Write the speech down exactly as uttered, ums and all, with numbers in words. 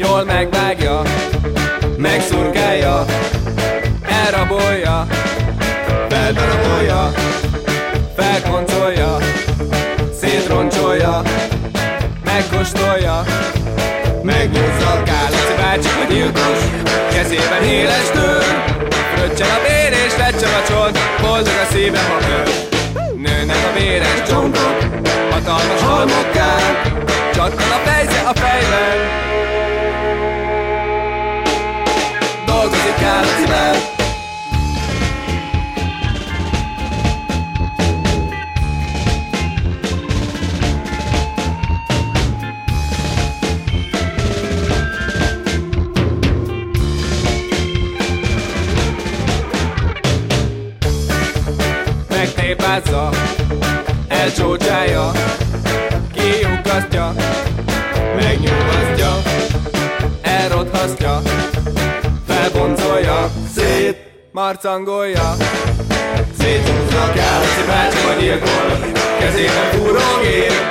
jól megvágja, megszurkálja, elrabolja, feldarabolja, felkoncolja, szétroncsolja, megkóstolja, megnyúzza. Kálaci bácsi a gyilkos, kezében éles tör, fröccsen a bér és lecsen a csont, boldog a szívem a kör. Nőnek a véres csonkok, hatalmas halmokká, csattan a fejsze a fejben, dolgozik Kálacivel. Megtépázza, elcsócsálja, kiukkasztja, megnyugasztja, elrothasztja, felboncolja, szét marcangolja, széthúzza. Kálaci bácsi a gyilkos, kezében fúrógép,